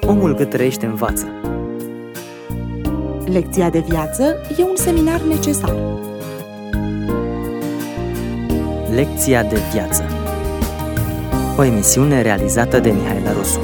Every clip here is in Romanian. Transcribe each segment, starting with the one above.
Omul cât trăiește învață. Lecția de viață e un seminar necesar. Lecția de viață. O emisiune realizată de Mihaela Rusu.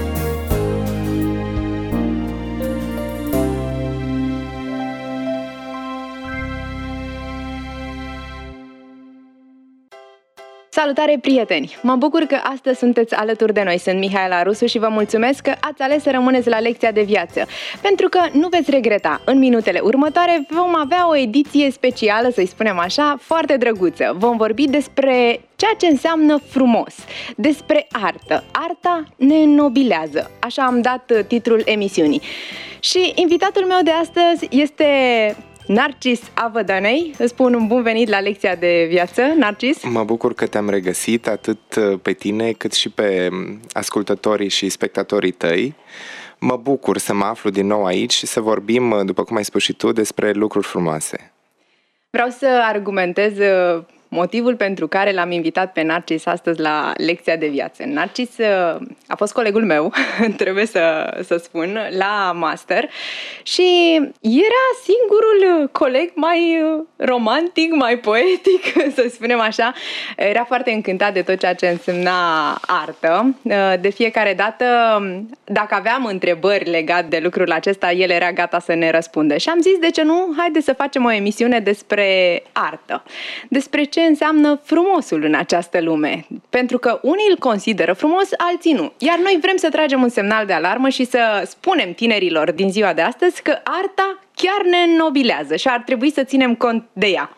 Salutare, prieteni! Mă bucur că astăzi sunteți alături de noi. Sunt Mihaela Rusu și vă mulțumesc că ați ales să rămâneți la lecția de viață. Pentru că nu veți regreta. În minutele următoare vom avea o ediție specială, să-i spunem așa, foarte drăguță. Vom vorbi despre ceea ce înseamnă frumos, despre artă. Arta ne înnobilează. Așa am dat titlul emisiunii. Și invitatul meu de astăzi este Narcis Avădănei. Îți spun un bun venit la lecția de viață, Narcis. Mă bucur că te-am regăsit atât pe tine cât și pe ascultătorii și spectatorii tăi. Mă bucur să mă aflu din nou aici și să vorbim, după cum ai spus și tu, despre lucruri frumoase. Vreau să argumentez motivul pentru care l-am invitat pe Narcis astăzi la lecția de viață. Narcis a fost colegul meu, trebuie să spun, la master și era singurul coleg mai romantic, mai poetic, să spunem așa. Era foarte încântat de tot ceea ce însemna artă. De fiecare dată, dacă aveam întrebări legate de lucrul acesta, el era gata să ne răspundă. Și am zis, de ce nu? Haide să facem o emisiune despre artă. Despre ce înseamnă frumosul în această lume. Pentru că unii îl consideră frumos, alții nu. Iar noi vrem să tragem un semnal de alarmă și să spunem tinerilor din ziua de astăzi că arta chiar ne înnobilează și ar trebui să ținem cont de ea.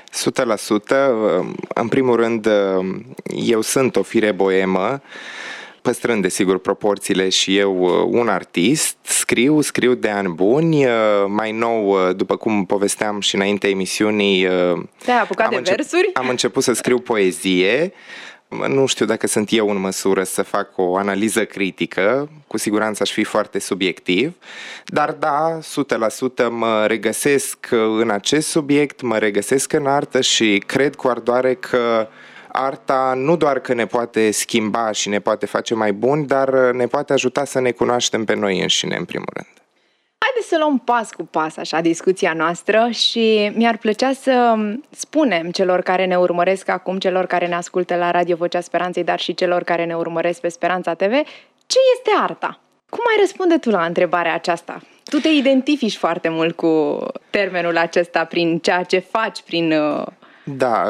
100%. În primul rând, eu sunt o fire boemă, păstrând, desigur, proporțiile, și eu un artist, scriu de ani buni, mai nou, după cum povesteam și înainte emisiunii, te-ai apucat de versuri? Am început să scriu poezie. Nu știu dacă sunt eu în măsură să fac o analiză critică, cu siguranță aș fi foarte subiectiv, dar da, 100% mă regăsesc în acest subiect, mă regăsesc în artă și cred cu ardoare că arta nu doar că ne poate schimba și ne poate face mai buni, dar ne poate ajuta să ne cunoaștem pe noi înșine, în primul rând. Haideți să luăm pas cu pas așa discuția noastră și mi-ar plăcea să spunem celor care ne urmăresc acum, celor care ne ascultă la Radio Vocea Speranței, dar și celor care ne urmăresc pe Speranța TV, ce este arta? Cum ai răspunde tu la întrebarea aceasta? Tu te identifici foarte mult cu termenul acesta prin ceea ce faci, prin... Da,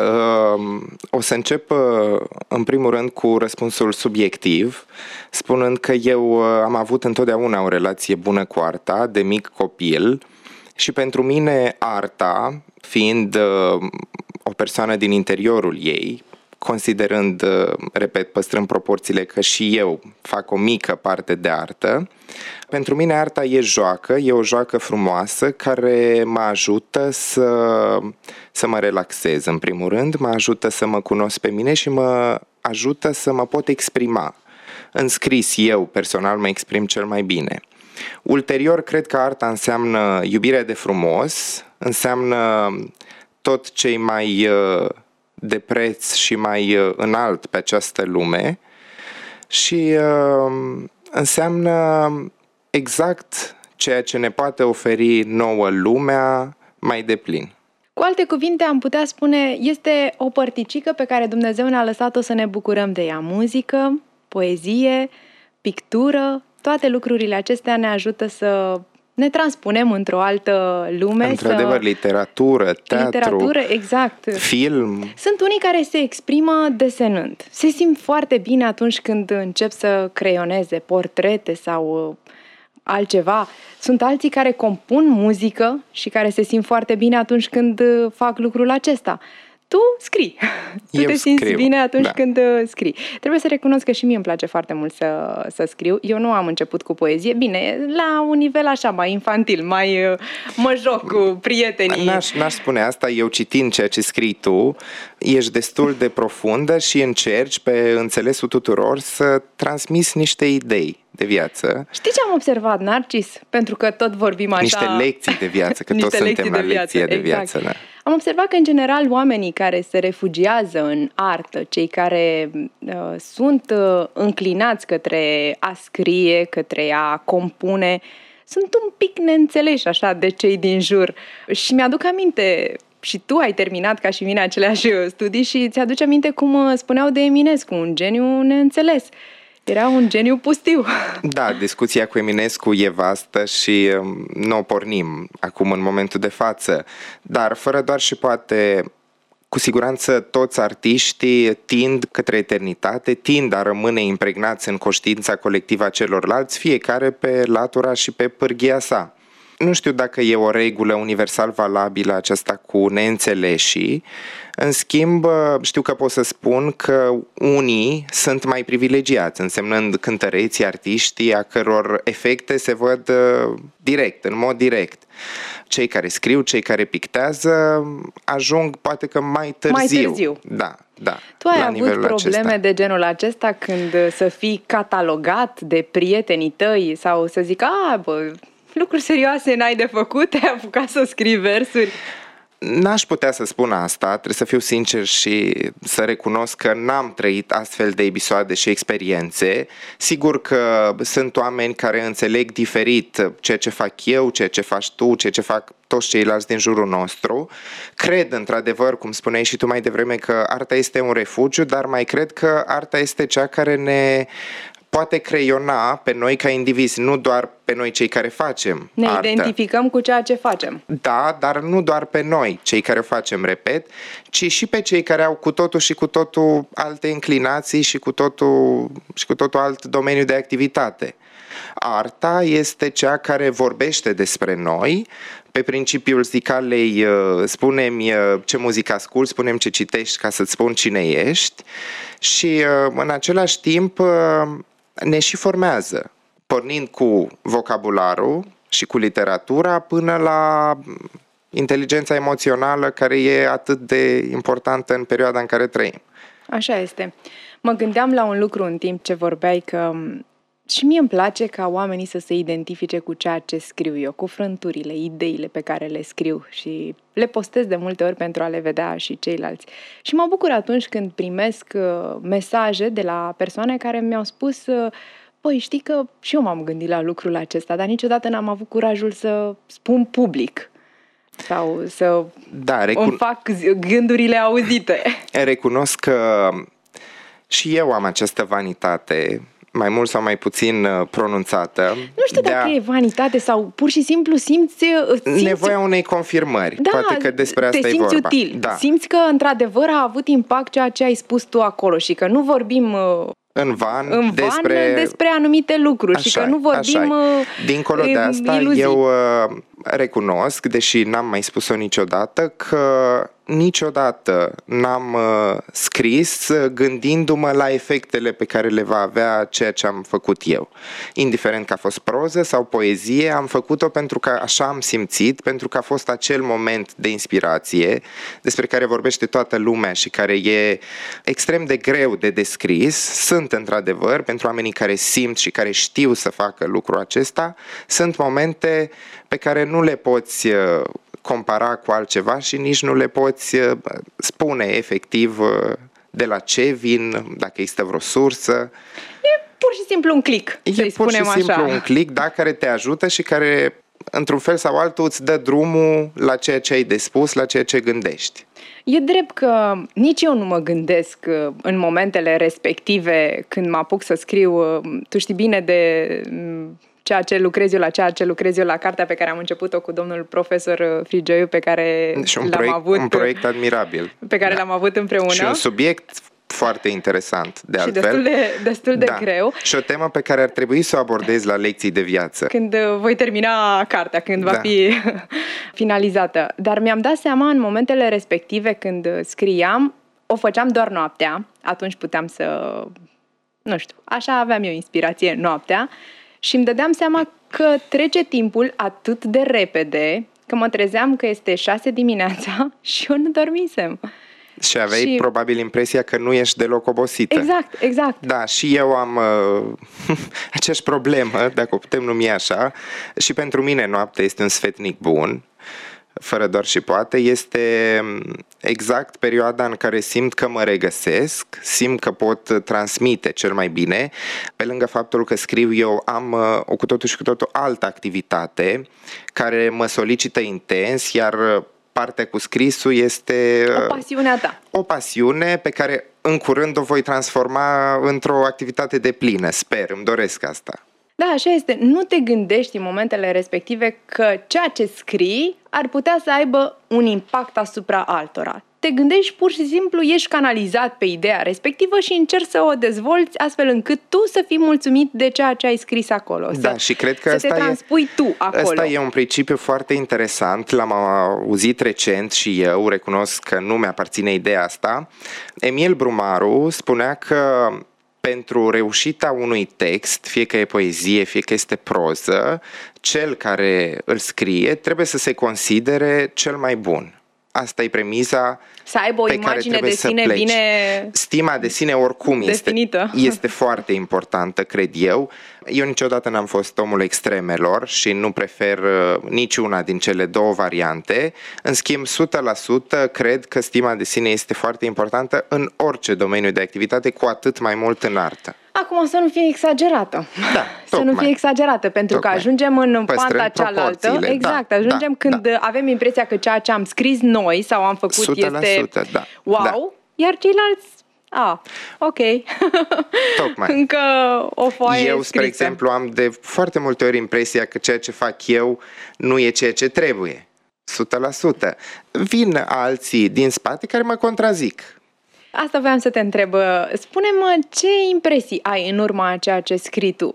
o să încep în primul rând cu răspunsul subiectiv, spunând că eu am avut întotdeauna o relație bună cu arta, de mic copil, și pentru mine arta, fiind o persoană din interiorul ei, considerând, repet, păstrând proporțiile că și eu fac o mică parte de artă, pentru mine arta e o joacă frumoasă care mă ajută să mă relaxez, în primul rând, mă ajută să mă cunosc pe mine și mă ajută să mă pot exprima. În scris eu, personal, mă exprim cel mai bine. Ulterior, cred că arta înseamnă iubire de frumos, înseamnă tot ce-i mai de preț și mai înalt pe această lume și înseamnă exact ceea ce ne poate oferi nouă lumea mai deplin. Cu alte cuvinte, am putea spune, este o părticică pe care Dumnezeu ne-a lăsat-o să ne bucurăm de ea. Muzică, poezie, pictură, toate lucrurile acestea ne ajută să ne transpunem într-o altă lume. Într-adevăr, literatură, teatru, exact. Film. Sunt unii care se exprimă desenând. Se simt foarte bine atunci când încep să creioneze portrete sau altceva. Sunt alții care compun muzică și care se simt foarte bine atunci când fac lucrul acesta. Tu scrii. Tu te simți bine atunci când scrii. Trebuie să recunosc că și mie îmi place foarte mult să scriu. Eu nu am început cu poezie. Bine, la un nivel așa mai infantil, mai mă joc cu prietenii. N-aș spune asta. Eu, citind ceea ce scrii tu, ești destul de profundă și încerci, pe înțelesul tuturor, să transmiți niște idei. de viață. Știi ce am observat, Narcis? Pentru că tot vorbim așa... Niște lecții de viață, că toți suntem la lecție de viață. Da. Am observat că, în general, oamenii care se refugiază în artă, cei care sunt înclinați către a scrie, către a compune, sunt un pic neînțeleși așa de cei din jur. Și mi-aduc aminte... Și tu ai terminat ca și mine aceleași studii și ți-aduce aminte cum spuneau de Eminescu, un geniu neînțeles. Era un geniu pustiu. Da, discuția cu Eminescu e vastă și nu o pornim acum în momentul de față, dar fără doar și poate, cu siguranță toți artiștii tind către eternitate, tind a rămâne impregnați în conștiința colectivă a celorlalți, fiecare pe latura și pe pârghia sa. Nu știu dacă e o regulă universal valabilă aceasta cu neînțeleșii. În schimb, știu că pot să spun că unii sunt mai privilegiați, însemnând cântăreții, artiștii, a căror efecte se văd direct, în mod direct. Cei care scriu, cei care pictează, ajung poate că mai târziu. Da. Tu ai avut probleme de genul acesta când să fii catalogat de prietenii tăi sau să zic, lucruri serioase n-ai de făcut, te-ai apucat să scrii versuri? N-aș putea să spun asta, trebuie să fiu sincer și să recunosc că n-am trăit astfel de episoade și experiențe. Sigur că sunt oameni care înțeleg diferit ceea ce fac eu, ceea ce faci tu, ceea ce fac toți ceilalți din jurul nostru. Cred, într-adevăr, cum spuneai și tu mai devreme, că arta este un refugiu, dar mai cred că arta este cea care ne poate creiona pe noi ca indivizi, nu doar pe noi cei care facem Ne artă. identificăm cu ceea ce facem. Da, dar nu doar pe noi, cei care o facem, repet, ci și pe cei care au cu totul și cu totul alte inclinații și cu totul alt domeniu de activitate. Arta este cea care vorbește despre noi, pe principiul zicalei, spune-mi ce muzică asculti, spune-mi ce citești ca să-ți spun cine ești și în același timp ne și formează, pornind cu vocabularul și cu literatura până la inteligența emoțională care e atât de importantă în perioada în care trăim. Așa este. Mă gândeam la un lucru în timp ce vorbeai că și mie îmi place ca oamenii să se identifice cu ceea ce scriu eu, cu frânturile, ideile pe care le scriu și le postez de multe ori pentru a le vedea și ceilalți. Și mă bucur atunci când primesc mesaje de la persoane care mi-au spus păi știi că și eu m-am gândit la lucrul acesta, dar niciodată n-am avut curajul să spun public sau să îmi fac gândurile auzite. Recunosc că și eu am această vanitate, mai mult sau mai puțin pronunțată. Nu știu dacă e vanitate sau pur și simplu simți nevoia unei confirmări. Da, poate că despre asta te simți util. Da. Simți că într-adevăr a avut impact ceea ce ai spus tu acolo și că nu vorbim în van despre anumite lucruri și că nu vorbim dincolo de asta, iluzii. Eu recunosc, deși n-am mai spus-o niciodată, că niciodată n-am scris gândindu-mă la efectele pe care le va avea ceea ce am făcut eu. Indiferent că a fost proză sau poezie, am făcut-o pentru că așa am simțit, pentru că a fost acel moment de inspirație despre care vorbește toată lumea și care e extrem de greu de descris. Sunt într-adevăr, pentru oamenii care simt și care știu să facă lucrul acesta, sunt momente pe care nu le poți compara cu altceva și nici nu le poți spune efectiv de la ce vin, dacă există vreo sursă. E pur și simplu un click, să-i spunem așa. E pur și simplu un click, da, care te ajută și care, într-un fel sau altul, îți dă drumul la ceea ce ai de spus, la ceea ce gândești. E drept că nici eu nu mă gândesc în momentele respective când mă apuc să scriu, tu știi bine de ceea ce lucrez eu la cartea pe care am început-o cu domnul profesor Frigeiu, pe care un proiect admirabil. Pe care l-am avut împreună. Și un subiect foarte interesant, de altfel. Și destul de greu. Și o temă pe care ar trebui să o abordezi la lecții de viață. Când voi termina cartea, când va fi finalizată. Dar mi-am dat seama în momentele respective când scriam, o făceam doar noaptea, atunci puteam să, nu știu, așa aveam eu inspirație noaptea și îmi dădeam seama că trece timpul atât de repede că mă trezeam că este 6 dimineața și eu nu dormisem. Și aveai probabil impresia că nu ești deloc obosită. Exact. Da, și eu am aceeași problemă, dacă o putem numi așa, și pentru mine noaptea este un sfetnic bun, fără doar și poate, este exact perioada în care simt că mă regăsesc, simt că pot transmite cel mai bine, pe lângă faptul că scriu eu am o cu totul și cu totul altă activitate care mă solicită intens, iar partea cu scrisul este o pasiune a ta. O pasiune pe care în curând o voi transforma într-o activitate deplină, sper, îmi doresc asta. Da, așa este. Nu te gândești în momentele respective că ceea ce scrii ar putea să aibă un impact asupra altora. Te gândești pur și simplu, ești canalizat pe ideea respectivă și încerci să o dezvolți astfel încât tu să fii mulțumit de ceea ce ai scris acolo. Da, și cred că să te transpui tu acolo. Ăsta e un principiu foarte interesant, l-am auzit recent și eu, recunosc că nu mi-aparține ideea asta. Emil Brumaru spunea că pentru reușita unui text, fie că e poezie, fie că este proză, cel care îl scrie trebuie să se considere cel mai bun. Asta e premisa. Să aibă o imagine de sine bine. Stima de sine oricum este foarte importantă, cred eu. Eu niciodată n-am fost omul extremelor și nu prefer niciuna din cele două variante. În schimb, 100% cred că stima de sine este foarte importantă în orice domeniu de activitate, cu atât mai mult în artă. Acum să nu fie exagerată. Da, să nu fie exagerată, pentru că ajungem în panta cealaltă. Exact, ajungem când avem impresia că ceea ce am scris noi sau am făcut 100%, este wow, iar ceilalți ok. Tocmai. Încă o foaie Eu, scrisă. spre exemplu, am de foarte multe ori impresia că ceea ce fac eu nu e ceea ce trebuie. 100%. Vin alții din spate care mă contrazic. Asta voiam să te întreb. Spune-mi, ce impresii ai în urma a ceea ce scrii tu?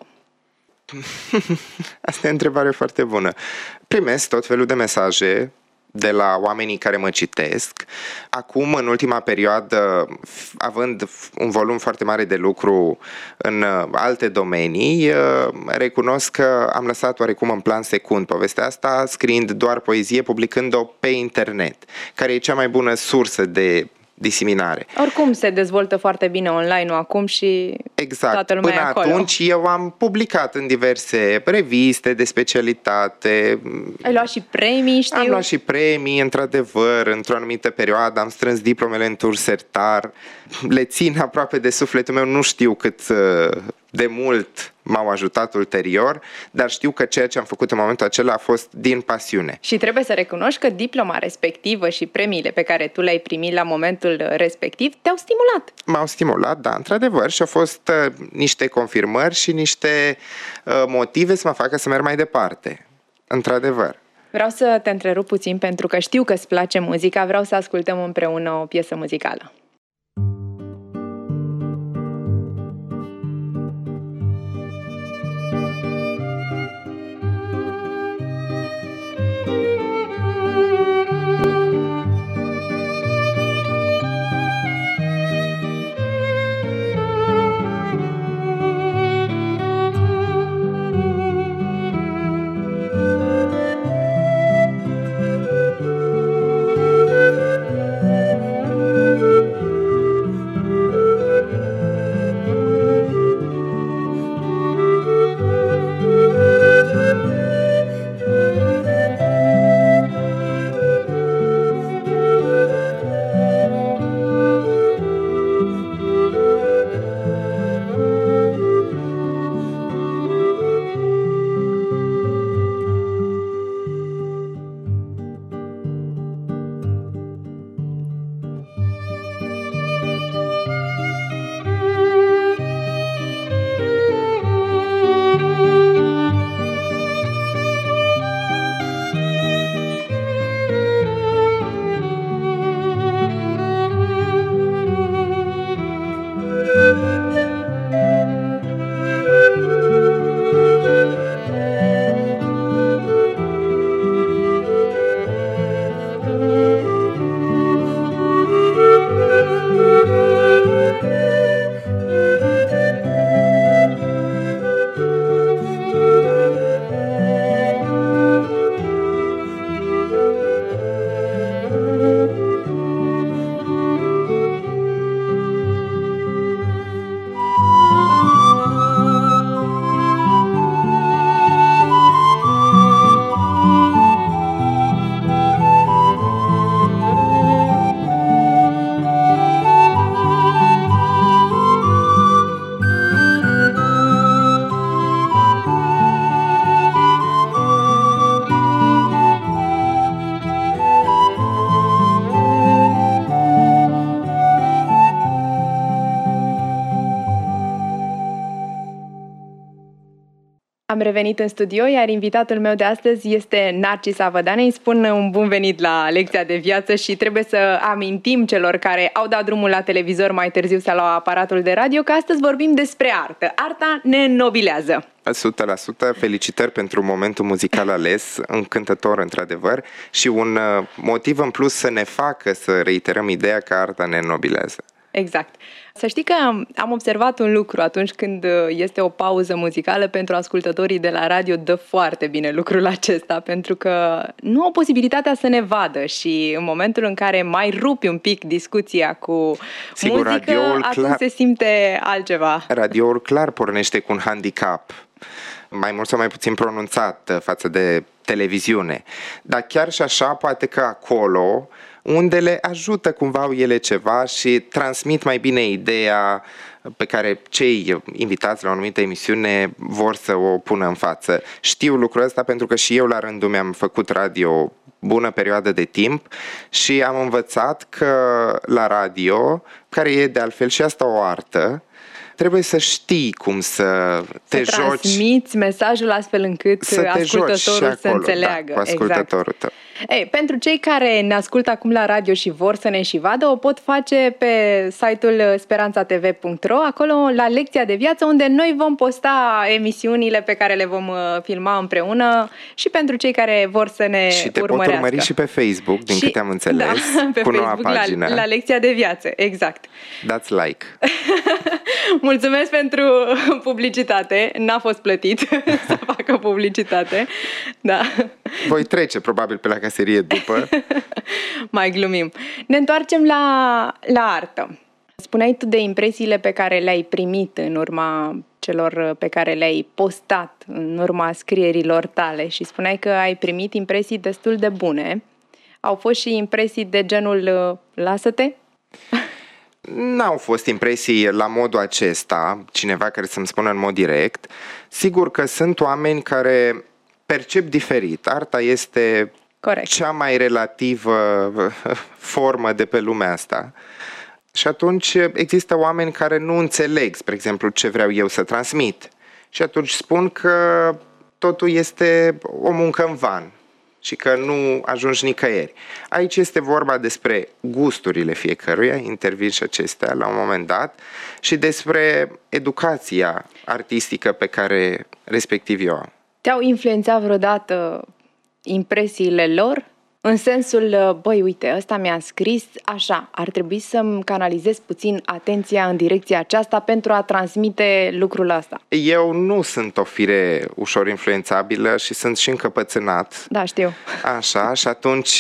Asta e o întrebare foarte bună. Primesc tot felul de mesaje de la oamenii care mă citesc. Acum, în ultima perioadă, având un volum foarte mare de lucru în alte domenii, recunosc că am lăsat oarecum în plan secund povestea asta, scriind doar poezie, publicând-o pe internet, care e cea mai bună sursă de diseminare. Oricum se dezvoltă foarte bine online-ul acum și toată lumea Până e acolo. Atunci eu am publicat în diverse reviste de specialitate. Ai luat și premii, știu? Am luat și premii, într-adevăr, într-o anumită perioadă am strâns diplomele în tur sertar. Le țin aproape de sufletul meu, nu știu cât de mult m-au ajutat ulterior, dar știu că ceea ce am făcut în momentul acela a fost din pasiune. Și trebuie să recunoști că diploma respectivă și premiile pe care tu le-ai primit la momentul respectiv te-au stimulat. M-au stimulat, da, într-adevăr, și au fost niște confirmări și niște motive să mă facă să merg mai departe. Într-adevăr. Vreau să te întrerup puțin pentru că știu că îți place muzica, vreau să ascultăm împreună o piesă muzicală. Am revenit în studio, iar invitatul meu de astăzi este Narcis Avădane. Îi spun un bun venit la lecția de viață și trebuie să amintim celor care au dat drumul la televizor mai târziu sau la aparatul de radio că astăzi vorbim despre artă. Arta ne înnobilează. 100%, felicitări pentru momentul muzical ales, încântător într-adevăr și un motiv în plus să ne facă să reiterăm ideea că arta ne înnobilează. Exact. Să știi că am observat un lucru atunci când este o pauză muzicală pentru ascultătorii de la radio, dă foarte bine lucrul acesta, pentru că nu au posibilitatea să ne vadă și în momentul în care mai rupi un pic discuția cu muzică, atunci se simte altceva. Radioul clar pornește cu un handicap, mai mult sau mai puțin pronunțat față de televiziune, dar chiar și așa poate că acolo undele ajută cumva au ele ceva și transmit mai bine ideea pe care cei invitați la o anumită emisiune vor să o pună în față. Știu lucrul ăsta pentru că și eu la rândul meu am făcut radio bună perioadă de timp și am învățat că la radio, care e de altfel și asta o artă, trebuie să știi cum să te joci. Să transmiți mesajul astfel încât ascultătorul să înțeleagă. Da, cu ascultătorul tău. Ei, pentru cei care ne ascultă acum la radio și vor să ne și vadă, o pot face pe site-ul speranțatv.ro, acolo la lecția de viață, unde noi vom posta emisiunile pe care le vom filma împreună și pentru cei care vor să ne urmărească. Și te pot urmări și pe Facebook, din câte am înțeles, pe cu Facebook, noua pagină. La lecția de viață, exact. Dați like. Mulțumesc pentru publicitate, n-a fost plătit să facă publicitate. Da. Voi trece probabil pe la caserie după. Mai glumim. Ne întoarcem la artă. Spuneai tu de impresiile pe care le-ai primit în urma celor pe care le-ai postat, în urma scrierilor tale și spuneai că ai primit impresii destul de bune. Au fost și impresii de genul lasă-te? N-au fost impresii la modul acesta, cineva care să-mi spună în mod direct. Sigur că sunt oameni care percep diferit. Arta este corect. Cea mai relativă formă de pe lumea asta. Și atunci există oameni care nu înțeleg, spre exemplu, ce vreau eu să transmit. Și atunci spun că totul este o muncă în van și că nu ajungi nicăieri. Aici este vorba despre gusturile fiecăruia, intervin și acestea la un moment dat, și despre educația artistică pe care respectiv eu am. Te-au influențat vreodată impresiile lor? În sensul, băi, uite, ăsta mi-a scris așa, ar trebui să-mi canalizez puțin atenția în direcția aceasta pentru a transmite lucrul ăsta. Eu nu sunt o fire ușor influențabilă și sunt și încăpățânat. Da, știu. Așa, și atunci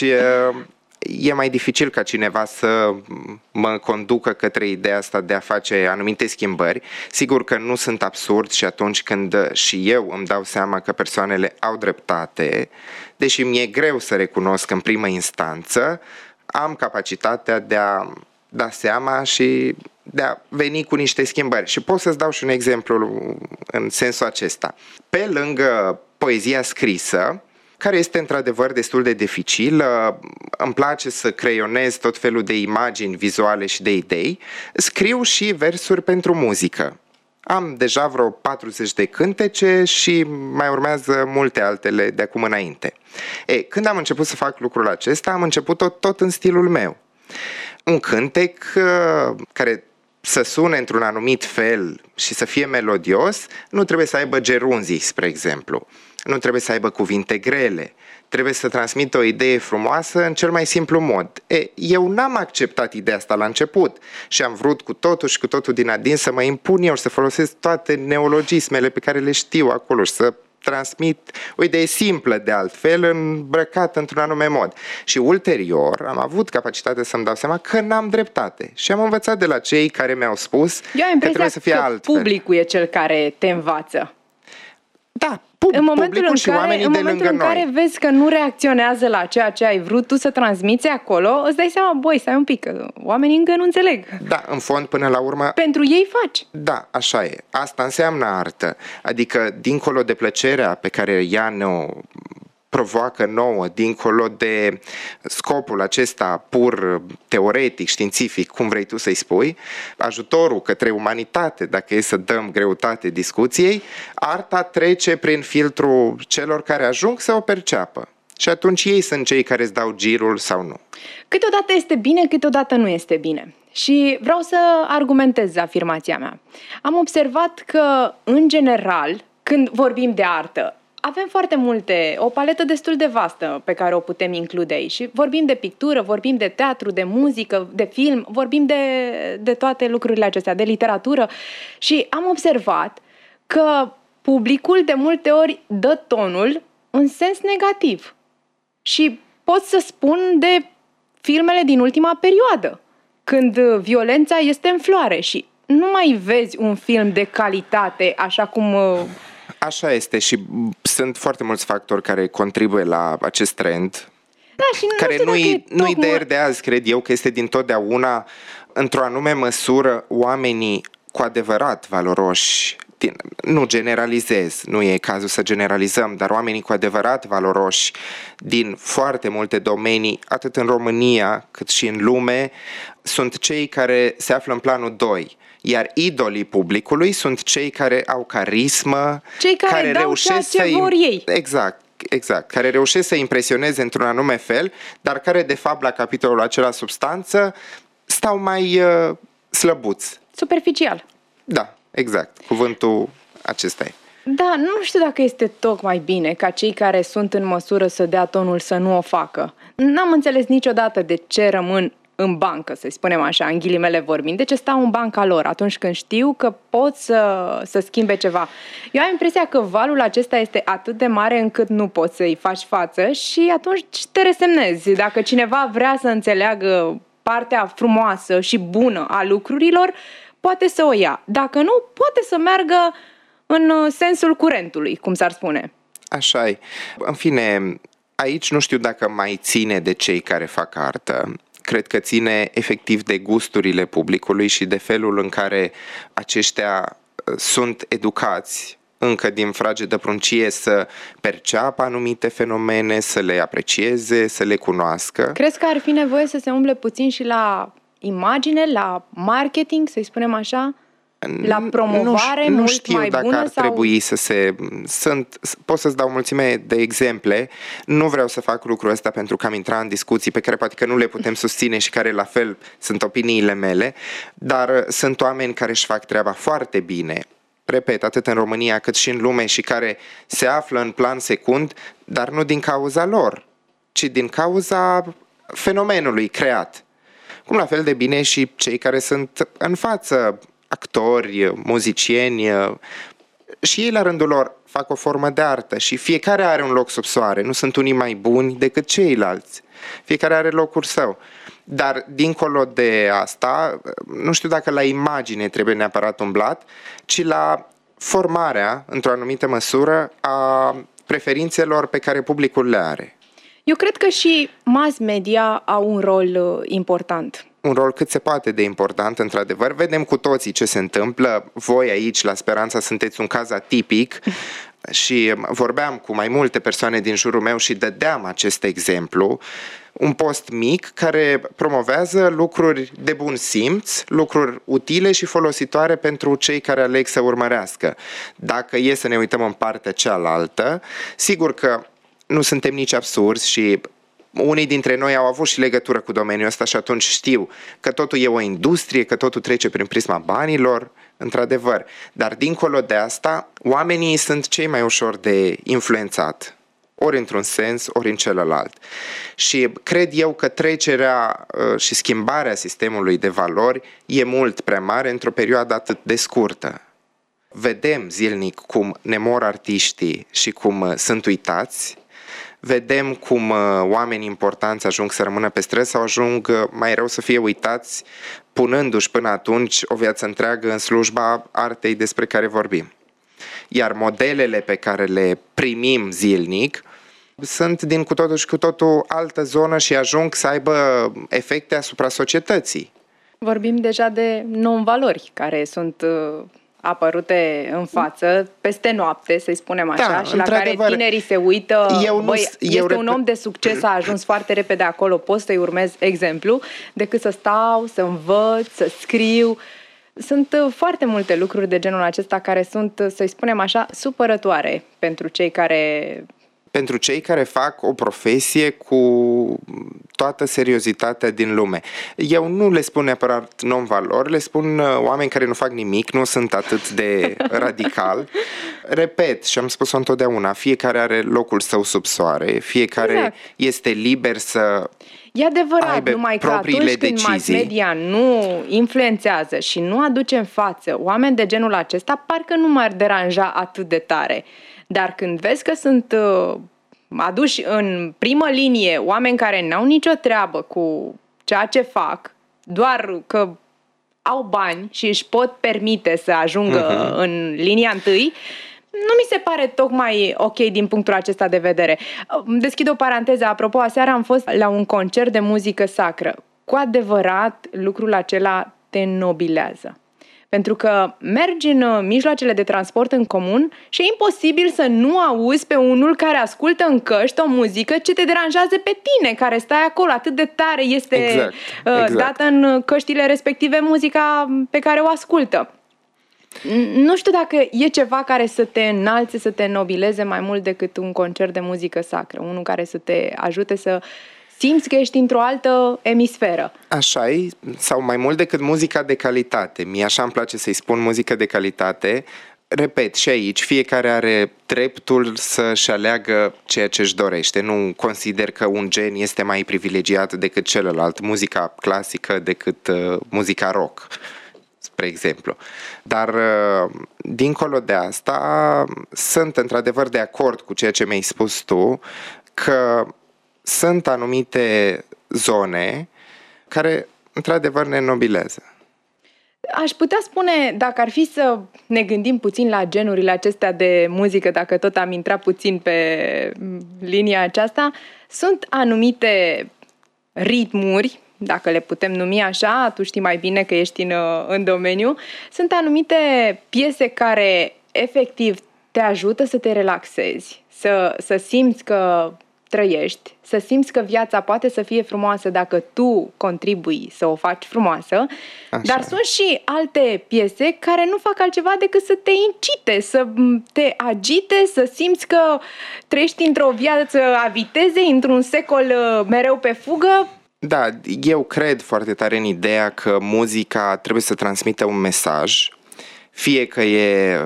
e mai dificil ca cineva să mă conducă către ideea asta de a face anumite schimbări. Sigur că nu sunt absurd și atunci când și eu îmi dau seama că persoanele au dreptate, deși mi-e greu să recunosc în primă instanță, am capacitatea de a da seama și de a veni cu niște schimbări. Și pot să-ți dau și un exemplu în sensul acesta. Pe lângă poezia scrisă, care este într-adevăr destul de dificil, îmi place să creionez tot felul de imagini vizuale și de idei, scriu și versuri pentru muzică. Am deja vreo 40 de cântece și mai urmează multe altele de acum înainte. Când am început să fac lucrul acesta, am început tot în stilul meu. Un cântec care să sune într-un anumit fel și să fie melodios, nu trebuie să aibă gerunzii, spre exemplu. Nu trebuie să aibă cuvinte grele. Trebuie să transmită o idee frumoasă în cel mai simplu mod. Eu n-am acceptat ideea asta la început și am vrut cu totul și cu totul din adin să mă impun eu și să folosesc toate neologismele pe care le știu acolo și să transmit o idee simplă de altfel, îmbrăcată într-un anume mod. Și ulterior am avut capacitatea să-mi dau seama că n-am dreptate. Și am învățat de la cei care mi-au spus că trebuie să fie altfel. Publicul e cel care te învață. Da, publicul și oamenii de lângă noi. În momentul în care vezi că nu reacționează la ceea ce ai vrut tu să transmiți acolo, îți dai seama, băi, stai un pic, că oamenii încă nu înțeleg. Da, în fond, până la urmă... Pentru ei faci. Da, așa e. Asta înseamnă artă. Adică, dincolo de plăcerea pe care ea ne-o provoacă nouă, dincolo de scopul acesta pur teoretic, științific, cum vrei tu să-i spui, ajutorul către umanitate, dacă e să dăm greutate discuției, arta trece prin filtrul celor care ajung să o perceapă. Și atunci ei sunt cei care îți dau girul sau nu. Câteodată este bine, câteodată nu este bine. Și vreau să argumentez afirmația mea. Am observat că, în general, când vorbim de artă, avem foarte multe, o paletă destul de vastă pe care o putem include aici. Și vorbim de pictură, vorbim de teatru, de muzică, de film, vorbim de toate lucrurile acestea, de literatură. Și am observat că publicul de multe ori dă tonul în sens negativ. Și pot să spun de filmele din ultima perioadă, când violența este în floare și nu mai vezi un film de calitate așa cum... Așa este și sunt foarte mulți factori care contribuie la acest trend, da, și care nu-i de ieri de azi, cred eu, că este dintotdeauna, într-o anume măsură, oamenii cu adevărat valoroși, nu generalizez, nu e cazul să generalizăm, dar oamenii cu adevărat valoroși din foarte multe domenii, atât în România cât și în lume, sunt cei care se află în planul 2. Iar idolii publicului sunt cei care au carismă, cei care dau reușesc ceea ce vor ei. Exact, care reușesc să impresioneze într-un anume fel, dar care de fapt la capitolul acela substanță stau mai slăbuți. Superficial. Da, exact, cuvântul acesta e. Da, nu știu dacă este tocmai bine ca cei care sunt în măsură să dea tonul să nu o facă. N-am înțeles niciodată de ce rămân în bancă, să spunem așa, în ghilimele vorbind. De ce stau în banca lor atunci când știu că pot să schimbe ceva? Eu am impresia că valul acesta este atât de mare încât nu poți să-i faci față și atunci te resemnezi. Dacă cineva vrea să înțeleagă partea frumoasă și bună a lucrurilor, poate să o ia. Dacă nu, poate să meargă în sensul curentului, cum s-ar spune. Așa-i. În fine, aici nu știu dacă mai ține de cei care fac artă. Cred că ține efectiv de gusturile publicului și de felul în care aceștia sunt educați încă din fragedă pruncie să perceapă anumite fenomene, să le aprecieze, să le cunoască. Crezi că ar fi nevoie să se umble puțin și la imagine, la marketing, să-i spunem așa? La promovare nu mult știu mai dacă bună ar sau... trebui să se... Pot să-ți dau mulțime de exemple. Nu vreau să fac lucrul ăsta pentru că am intrat în discuții pe care poate că nu le putem susține și care la fel sunt opiniile mele, dar sunt oameni care își fac treaba foarte bine, repet, atât în România cât și în lume și care se află în plan secund, dar nu din cauza lor, ci din cauza fenomenului creat. Cum la fel de bine și cei care sunt în față, actori, muzicieni, și ei la rândul lor fac o formă de artă și fiecare are un loc sub soare, nu sunt unii mai buni decât ceilalți, fiecare are locul său. Dar dincolo de asta, nu știu dacă la imagine trebuie neapărat umblat, ci la formarea, într-o anumită măsură, a preferințelor pe care publicul le are. Eu cred că și mass media au un rol important. Un rol cât se poate de important, într-adevăr. Vedem cu toții ce se întâmplă. Voi aici, la Speranța, sunteți un caz atipic și vorbeam cu mai multe persoane din jurul meu și dădeam acest exemplu. Un post mic care promovează lucruri de bun simț, lucruri utile și folositoare pentru cei care aleg să urmărească. Dacă e să ne uităm în partea cealaltă, sigur că nu suntem nici absurzi și unii dintre noi au avut și legătură cu domeniul ăsta și atunci știu că totul e o industrie, că totul trece prin prisma banilor, într-adevăr. Dar dincolo de asta, oamenii sunt cei mai ușor de influențat, ori într-un sens, ori în celălalt. Și cred eu că trecerea și schimbarea sistemului de valori e mult prea mare într-o perioadă atât de scurtă. Vedem zilnic cum ne mor artiștii și cum sunt uitați. Vedem cum oameni importanți ajung să rămână pe străzi sau ajung mai rău să fie uitați, punându-și până atunci o viață întreagă în slujba artei despre care vorbim. Iar modelele pe care le primim zilnic sunt din cu totul și cu totul altă zonă și ajung să aibă efecte asupra societății. Vorbim deja de non-valori care sunt apărute în față peste noapte, să-i spunem așa, și la care tinerii se uită, este un om de succes, a ajuns foarte repede acolo, pot să-i urmez exemplu, decât să stau, să învăț, să scriu. Sunt foarte multe lucruri de genul acesta care sunt, să-i spunem așa, supărătoare pentru cei care fac o profesie cu toată seriozitatea din lume. Eu nu le spun neapărat non-valori, le spun oameni care nu fac nimic, nu sunt atât de radical. Repet, și am spus-o întotdeauna, fiecare are locul său sub soare, fiecare este liber să e adevărat, numai că atunci când mass media nu influențează și nu aduce în față oameni de genul acesta, parcă nu m-ar deranja atât de tare. Dar când vezi că sunt aduși în primă linie oameni care n-au nicio treabă cu ceea ce fac, doar că au bani și își pot permite să ajungă în linia întâi, nu mi se pare tocmai ok din punctul acesta de vedere. Deschid o paranteză. Apropo, aseară am fost la un concert de muzică sacră. Cu adevărat, lucrul acela te nobilează. Pentru că mergi în mijloacele de transport în comun și e imposibil să nu auzi pe unul care ascultă în căști o muzică ce te deranjează pe tine, care stai acolo. Atât de tare este dată în căștile respective muzica pe care o ascultă. Nu știu dacă e ceva care să te înalțe, să te nobileze mai mult decât un concert de muzică sacră. Unul care să te ajute să simți că ești într-o altă emisferă. Așa-i, sau mai mult decât muzica de calitate. Mie așa îmi place să-i spun muzică de calitate. Repet, și aici fiecare are dreptul să-și aleagă ceea ce își dorește. Nu consider că un gen este mai privilegiat decât celălalt, muzica clasică decât muzica rock, spre exemplu. Dar, dincolo de asta, sunt într-adevăr de acord cu ceea ce mi-ai spus tu, că sunt anumite zone care, într-adevăr, ne nobilează. Aș putea spune, dacă ar fi să ne gândim puțin la genurile acestea de muzică, dacă tot am intrat puțin pe linia aceasta, sunt anumite ritmuri, dacă le putem numi așa, tu știi mai bine că ești în domeniu, sunt anumite piese care efectiv te ajută să te relaxezi, să simți că trăiești, să simți că viața poate să fie frumoasă dacă tu contribui să o faci frumoasă, dar sunt și alte piese care nu fac altceva decât să te incite, să te agite, să simți că trăiești într-o viață a vitezei, într-un secol mereu pe fugă. Da, eu cred foarte tare în ideea că muzica trebuie să transmită un mesaj, fie că e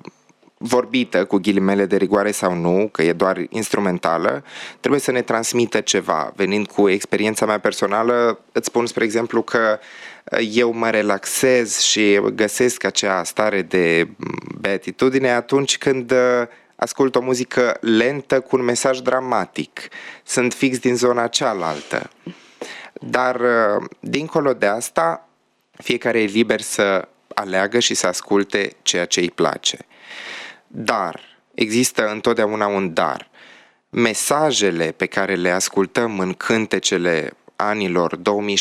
vorbită, cu ghilimele de rigoare sau nu, că e doar instrumentală, trebuie să ne transmită ceva. Venind cu experiența mea personală, îți spun, spre exemplu, că eu mă relaxez și găsesc acea stare de beatitudine atunci când ascult o muzică lentă cu un mesaj dramatic. Sunt fix din zona cealaltă. Dar, dincolo de asta, fiecare e liber să aleagă și să asculte ceea ce îi place. Dar, există întotdeauna un dar. Mesajele pe care le ascultăm în cântecele anilor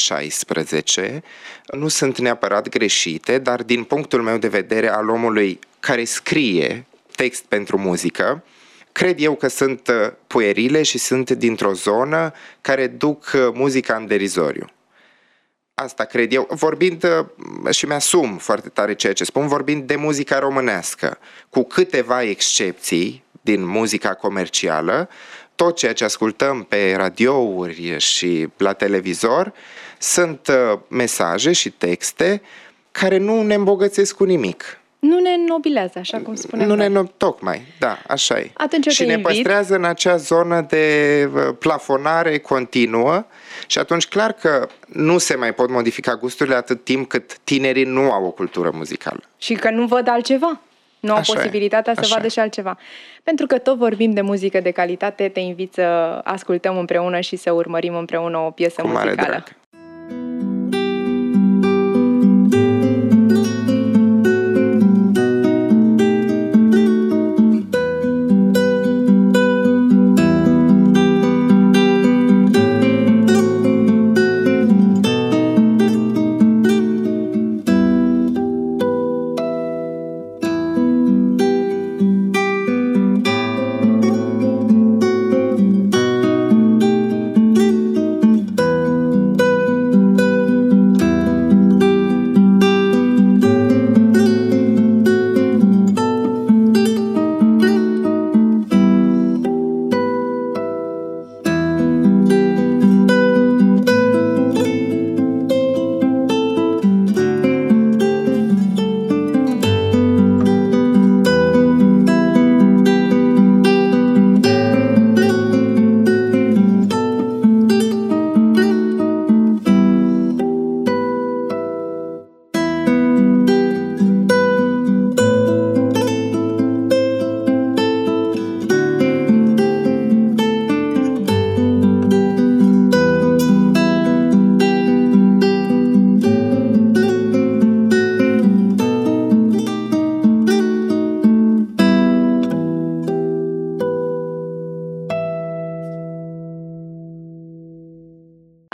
2016 nu sunt neapărat greșite, dar din punctul meu de vedere al omului care scrie text pentru muzică, cred eu că sunt puerile și sunt dintr-o zonă care duc muzica în derizoriu. Asta cred eu, vorbind, și mi-asum foarte tare ceea ce spun, vorbind de muzica românească, cu câteva excepții din muzica comercială, tot ceea ce ascultăm pe radiouri și la televizor sunt mesaje și texte care nu ne îmbogățesc cu nimic. Nu ne nobilează, așa cum spunem. Tocmai, da, așa e. Atunci și ne păstrează în acea zonă de plafonare continuă și atunci clar că nu se mai pot modifica gusturile atât timp cât tinerii nu au o cultură muzicală. Și că nu văd altceva. Nu au posibilitatea să vadă și altceva. Pentru că tot vorbim de muzică de calitate, te invit să ascultăm împreună și să urmărim împreună o piesă muzicală. Drag.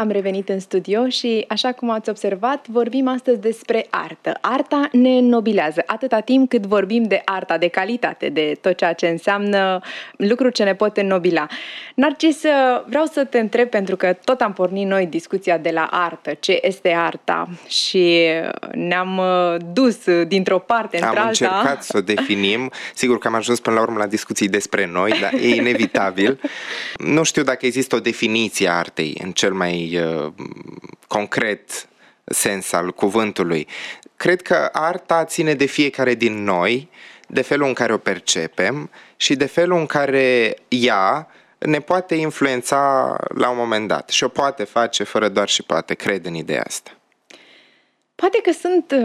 am revenit în studio și, așa cum ați observat, vorbim astăzi despre artă. Arta ne înnobilează, atâta timp cât vorbim de arta de calitate, de tot ceea ce înseamnă lucruri ce ne pot înnobila. Narcis, vreau să te întreb, pentru că tot am pornit noi discuția de la artă, ce este arta, și ne-am dus dintr-o parte într-alta. Am încercat să o definim, sigur că am ajuns până la urmă la discuții despre noi, dar e inevitabil. Nu știu dacă există o definiție a artei în cel mai concret sens al cuvântului. Cred că arta ține de fiecare din noi, de felul în care o percepem și de felul în care ea ne poate influența la un moment dat. Și o poate face fără doar și poate, cred în ideea asta. Poate că sunt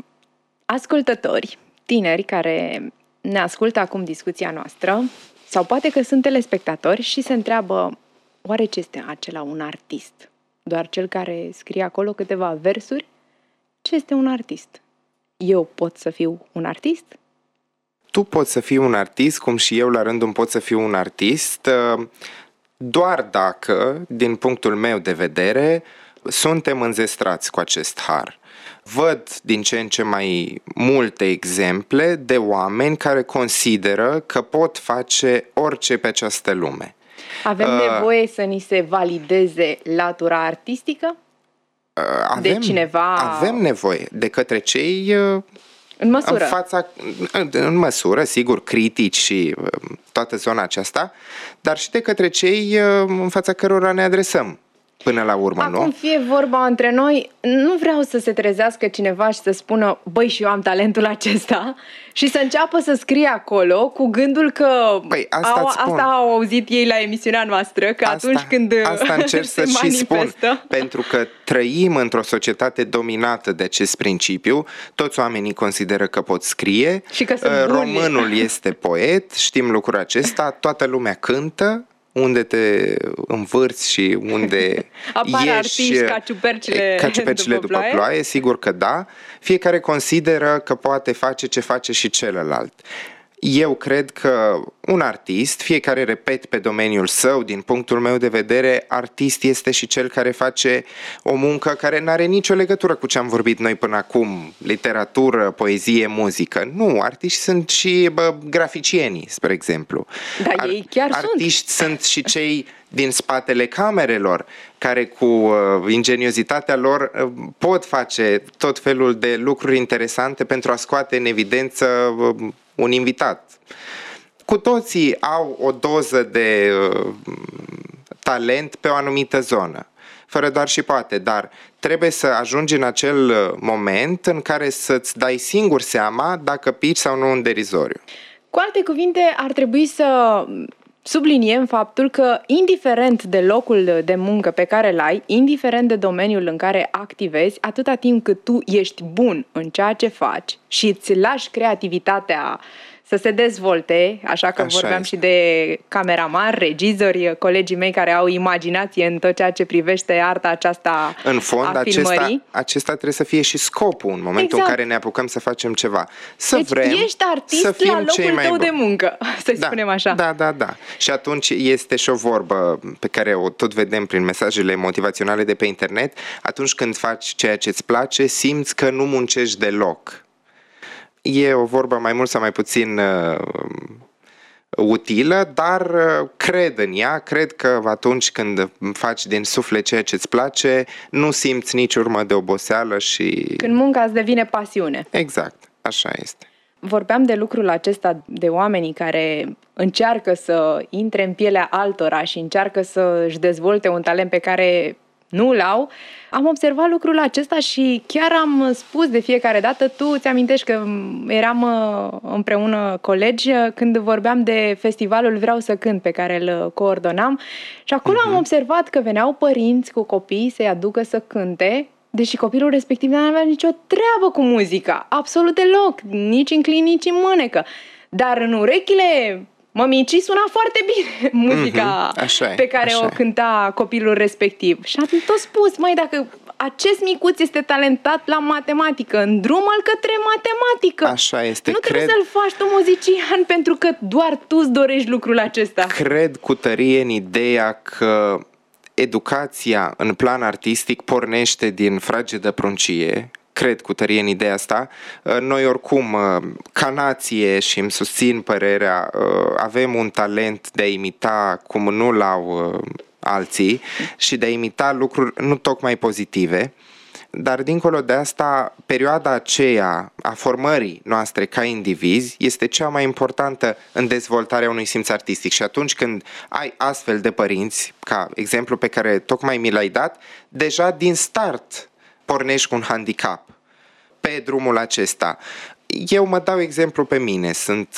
ascultători tineri care ne ascultă acum discuția noastră, sau poate că sunt telespectatori și se întreabă: oare ce este acela un artist? Doar cel care scrie acolo câteva versuri? Ce este un artist? Eu pot să fiu un artist? Tu poți să fii un artist, cum și eu la rândul pot să fiu un artist, doar dacă, din punctul meu de vedere, suntem înzestrați cu acest har. Văd din ce în ce mai multe exemple de oameni care consideră că pot face orice pe această lume. Avem nevoie să ni se valideze latura artistică? De cineva? Avem nevoie de către cei în măsură. În măsură, sigur, critici și toată zona aceasta, dar și de către cei în fața cărora ne adresăm. Până la urmă, nu? Acum fie vorba între noi, nu vreau să se trezească cineva și să spună: băi, și eu am talentul acesta, și să înceapă să scrie acolo cu gândul că asta au auzit ei la emisiunea noastră, că atunci când asta încerc să și spun, pentru că trăim într-o societate dominată de acest principiu. Toți oamenii consideră că pot scrie, și că sunt buni. Românul este poet, știm lucrul acesta, toată lumea cântă. Unde te învârți și unde apar artiști ca ciupercile după ploaie, sigur că da. Fiecare consideră că poate face ce face și celălalt. Eu cred că un artist, fiecare, repet, pe domeniul său, din punctul meu de vedere, artist este și cel care face o muncă care nu are nicio legătură cu ce am vorbit noi până acum, literatură, poezie, muzică. Nu, artiști sunt și graficienii, spre exemplu. Da, ei chiar artiști sunt și cei din spatele camerelor, care cu ingeniozitatea lor pot face tot felul de lucruri interesante pentru a scoate în evidență un invitat. Cu toții au o doză de talent pe o anumită zonă, fără doar și poate, dar trebuie să ajungi în acel moment în care să-ți dai singur seama dacă pici sau nu în derizoriu. Cu alte cuvinte, ar trebui să subliniem faptul că, indiferent de locul de muncă pe care îl ai, indiferent de domeniul în care activezi, atâta timp cât tu ești bun în ceea ce faci și îți lași creativitatea să se dezvolte, așa că vorbeam și de cameraman, regizori, colegii mei care au imaginație în tot ceea ce privește arta aceasta. În fond, acesta trebuie să fie și scopul în momentul în care ne apucăm să facem ceva. Ești artist la locul tău de muncă, să spunem așa. Da. Și atunci este și o vorbă pe care o tot vedem prin mesajele motivaționale de pe internet. Atunci când faci ceea ce îți place, simți că nu muncești deloc. E o vorbă mai mult sau mai puțin utilă, dar cred în ea, cred că atunci când faci din suflet ceea ce îți place, nu simți nici urmă de oboseală și... Când munca îți devine pasiune. Exact, așa este. Vorbeam de lucrul acesta, de oamenii care încearcă să intre în pielea altora și încearcă să își dezvolte un talent pe care nu-l au. Am observat lucrul acesta și chiar am spus de fiecare dată, tu îți amintești că eram împreună colegi când vorbeam de festivalul Vreau să cânt pe care îl coordonam și acolo am observat că veneau părinți cu copii să-i aducă să cânte, deși copilul respectiv nu avea nicio treabă cu muzica, absolut deloc, nici în clin, nici în mânecă. Dar în urechile mămicii suna foarte bine muzica pe care o cânta copilul respectiv. Și am tot spus, dacă acest micuț este talentat la matematică, îndrumă-l către matematică. Așa este. Nu trebuie să-l faci tu muzician pentru că doar tu îți dorești lucrul acesta. Cred cu tărie în ideea că educația în plan artistic pornește din fragedă pruncie. Cred cu tărie în ideea asta. Noi oricum, ca nație, și îmi susțin părerea, avem un talent de a imita cum nu l-au alții și de a imita lucruri nu tocmai pozitive. Dar dincolo de asta, perioada aceea a formării noastre ca indivizi este cea mai importantă în dezvoltarea unui simț artistic. Și atunci când ai astfel de părinți, ca exemplu pe care tocmai mi l-ai dat, deja din start pornești cu un handicap pe drumul acesta. Eu mă dau exemplu pe mine, sunt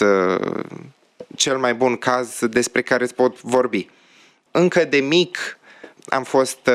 cel mai bun caz despre care îți pot vorbi. Încă de mic am fost,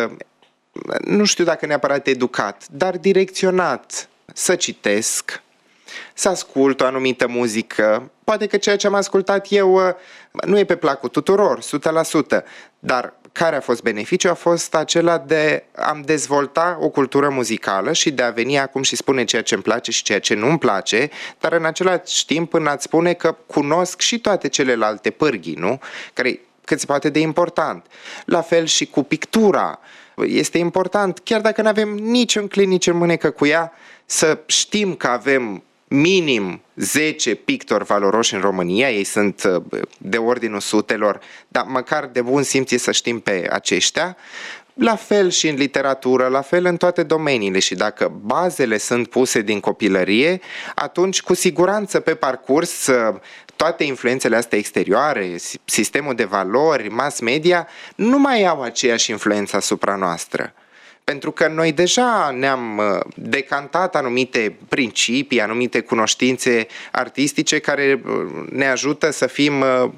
nu știu dacă neapărat educat, dar direcționat să citesc, să ascult o anumită muzică. Poate că ceea ce am ascultat eu nu e pe placul tuturor, 100%, dar care a fost beneficiu a fost acela de a-mi dezvolta o cultură muzicală și de a veni acum și spune ceea ce îmi place și ceea ce nu îmi place, dar în același timp până a-ți spune că cunosc și toate celelalte pârghii, nu? Care cât se poate de important. La fel și cu pictura. Este important, chiar dacă nu avem nici un clin, nici în mânecă cu ea, să știm că avem minim 10 pictori valoroși în România, ei sunt de ordinul sutelor, dar măcar de bun simț e să știm pe aceștia. La fel și în literatură, la fel în toate domeniile, și dacă bazele sunt puse din copilărie, atunci cu siguranță pe parcurs toate influențele astea exterioare, sistemul de valori, mass media, nu mai au aceeași influență asupra noastră. Pentru că noi deja ne-am decantat anumite principii, anumite cunoștințe artistice care ne ajută să fim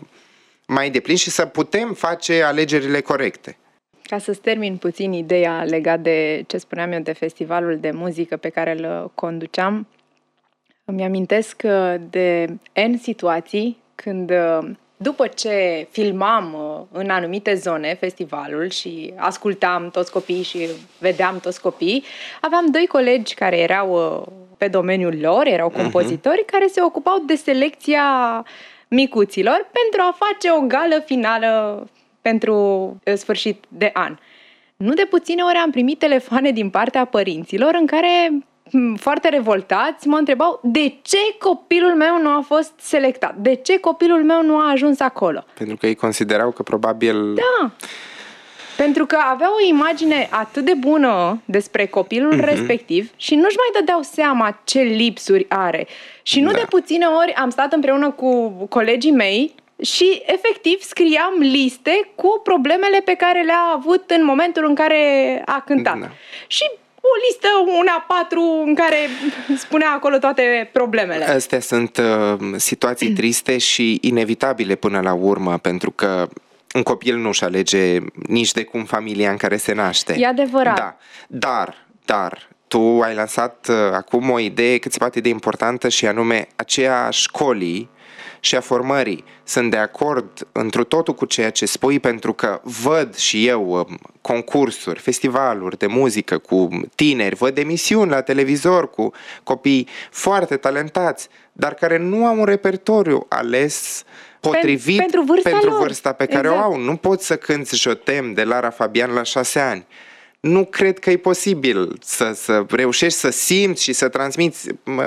mai deplini și să putem face alegerile corecte. Ca să-ți termin puțin ideea legat de ce spuneam eu de festivalul de muzică pe care îl conduceam, îmi amintesc de N situații când, după ce filmam în anumite zone festivalul și ascultam toți copiii și vedeam toți copiii, aveam 2 colegi care erau pe domeniul lor, erau compozitori, care se ocupau de selecția micuților pentru a face o gală finală pentru sfârșit de an. Nu de puține ori am primit telefoane din partea părinților în care, foarte revoltați, mă întrebau de ce copilul meu nu a fost selectat, de ce copilul meu nu a ajuns acolo. Pentru că ei considerau că probabil... Da, pentru că aveau o imagine atât de bună despre copilul respectiv și nu-și mai dădeau seama ce lipsuri are. Și nu de puține ori am stat împreună cu colegii mei și efectiv scriam liste cu problemele pe care le-a avut în momentul în care a cântat. Da. Și o listă, una 4, în care spunea acolo toate problemele. Astea sunt situații triste și inevitabile până la urmă, pentru că un copil nu-și alege nici de cum familia în care se naște. E adevărat. Da. Dar tu ai lansat acum o idee cât se poate de importantă, și anume aceea a școlii și a formării. Sunt de acord întru totul cu ceea ce spui, pentru că văd și eu concursuri, festivaluri de muzică cu tineri, văd emisiuni la televizor cu copii foarte talentați, dar care nu au un repertoriu ales potrivit pentru vârsta pe care o au. Nu poți să cânți Jotem de Lara Fabian la 6 ani. Nu cred că e posibil să reușești să simți și să transmiți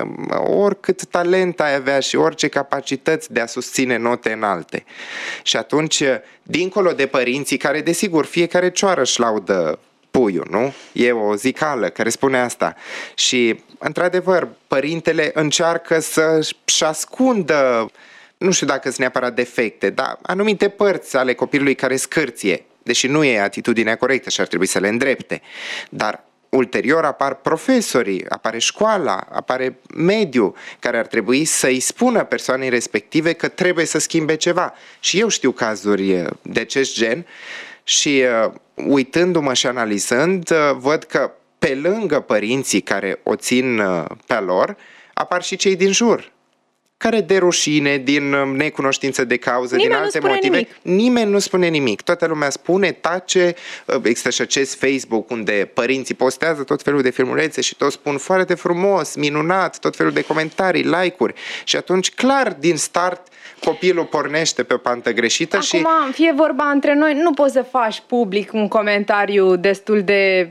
oricât talent ai avea și orice capacități de a susține note înalte. Și atunci, dincolo de părinții care, desigur, fiecare cioară își laudă puiul, nu? E o zicală care spune asta. Și, într-adevăr, părintele încearcă să-și ascundă, nu știu dacă sunt neapărat defecte, dar anumite părți ale copilului care scârție, deși nu e atitudinea corectă și ar trebui să le îndrepte. Dar ulterior apar profesorii, apare școala, apare mediul care ar trebui să-i spună persoanei respective că trebuie să schimbe ceva. Și eu știu cazuri de acest gen și uitându-mă și analizând, văd că pe lângă părinții care o țin pe lor, apar și cei din jur, care de rușine, din necunoștință de cauză, Nimeni din alte motive, nimic. Nimeni nu spune nimic. Toată lumea spune, tace, există și acest Facebook unde părinții postează tot felul de filmulețe și toți spun foarte frumos, minunat, tot felul de comentarii, like-uri. Și atunci, clar, din start, copilul pornește pe o pantă greșită. Acum, fie vorba între noi, nu poți să faci public un comentariu destul de...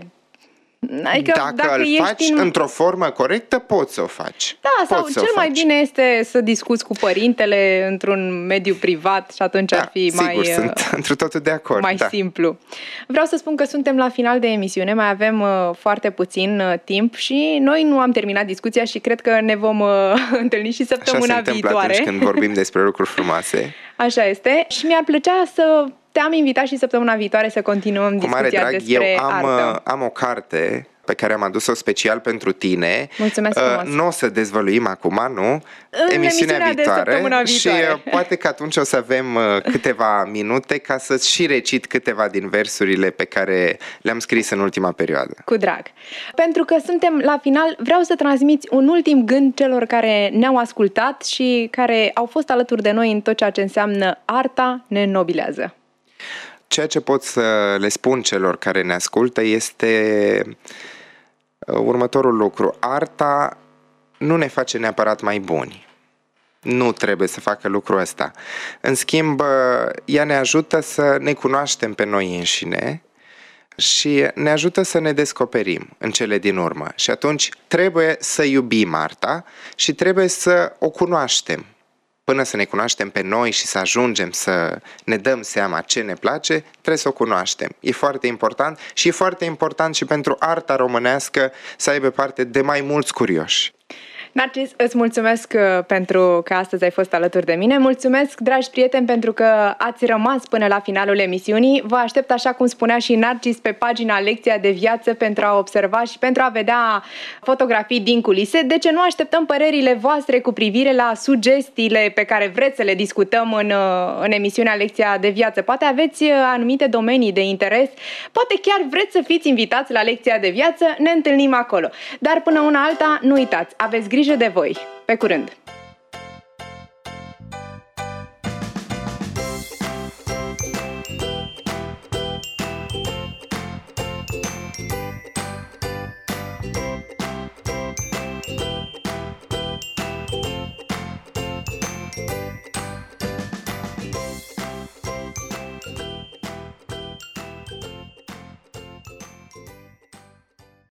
Adică dacă îl faci într-o formă corectă, poți să o faci. Da, sau cel mai bine este să discuți cu părintele într-un mediu privat și atunci ar fi sigur, sunt întru totul de acord. Mai simplu. Vreau să spun că suntem la final de emisiune, mai avem foarte puțin timp și noi nu am terminat discuția și cred că ne vom întâlni și săptămâna viitoare. Așa se întâmplă atunci când vorbim despre lucruri frumoase. Așa este. Și mi-ar plăcea să te-am invitat și săptămâna viitoare să continuăm discuția despre artă. Am o carte pe care am adus-o special pentru tine. Mulțumesc frumos. Nu o să dezvăluim acum, nu? În emisiunea viitoare. Și poate că atunci o să avem câteva minute ca să-ți și recit câteva din versurile pe care le-am scris în ultima perioadă. Cu drag. Pentru că suntem la final, vreau să transmiți un ultim gând celor care ne-au ascultat și care au fost alături de noi în tot ceea ce înseamnă arta ne înnobilează. Ceea ce pot să le spun celor care ne ascultă este următorul lucru. Arta nu ne face neapărat mai buni. Nu trebuie să facă lucrul ăsta. În schimb, ea ne ajută să ne cunoaștem pe noi înșine și ne ajută să ne descoperim în cele din urmă. Și atunci trebuie să iubim arta și trebuie să o cunoaștem. Până să ne cunoaștem pe noi și să ajungem să ne dăm seama ce ne place, trebuie să o cunoaștem. E foarte important și e foarte important și pentru arta românească să aibă parte de mai mulți curioși. Narcis, îți mulțumesc pentru că astăzi ai fost alături de mine. Mulțumesc, dragi prieteni, pentru că ați rămas până la finalul emisiunii. Vă aștept, așa cum spunea și Narcis, pe pagina Lecția de Viață pentru a observa și pentru a vedea fotografii din culise. De ce nu așteptăm părerile voastre cu privire la sugestiile pe care vreți să le discutăm în emisiunea Lecția de Viață? Poate aveți anumite domenii de interes, poate chiar vreți să fiți invitați la Lecția de Viață, ne întâlnim acolo. Dar până una alta, nu uitați, aveți grijă de voi. Pe curând!